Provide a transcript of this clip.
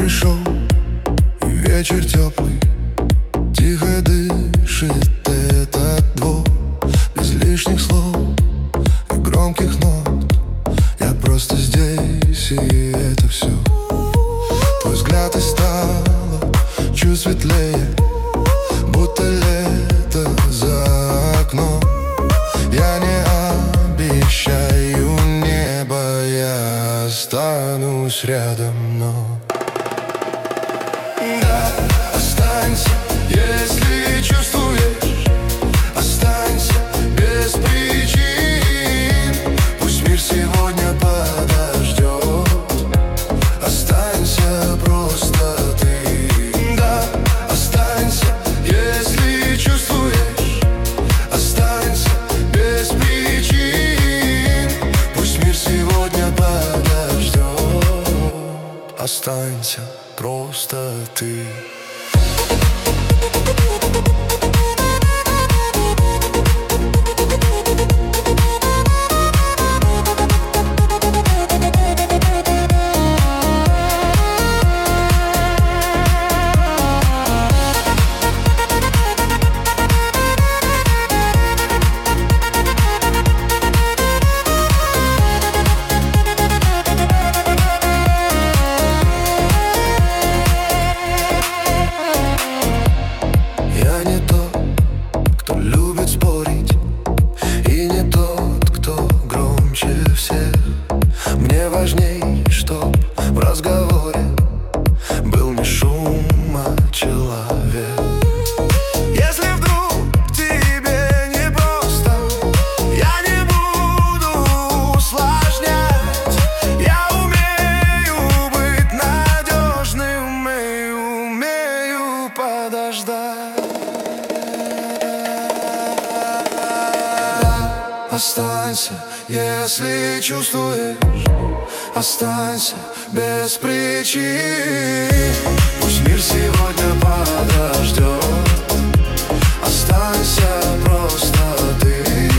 пришел, и вечер теплый, тихо дышит этот двор. Без лишних слов и громких нот, я просто здесь, и это все. Твой взгляд, и стало чуть светлее, будто лето за окном. Я не обещаю небо, я останусь рядом, но да, останься, если чувствуешь. Останься без причин, пусть мир сегодня подождет. Останься просто ты. Да, останься, если чувствуешь. Останься без причин, пусть мир сегодня подождет. Останься просто ты. Мне важней, чтоб в разговоре был не шум, а человек. Если вдруг тебе непросто, я не буду усложнять. Я умею быть надежным и умею подождать. Останься, если чувствуешь. Останься без причин, пусть мир сегодня подождет. Останься просто ты.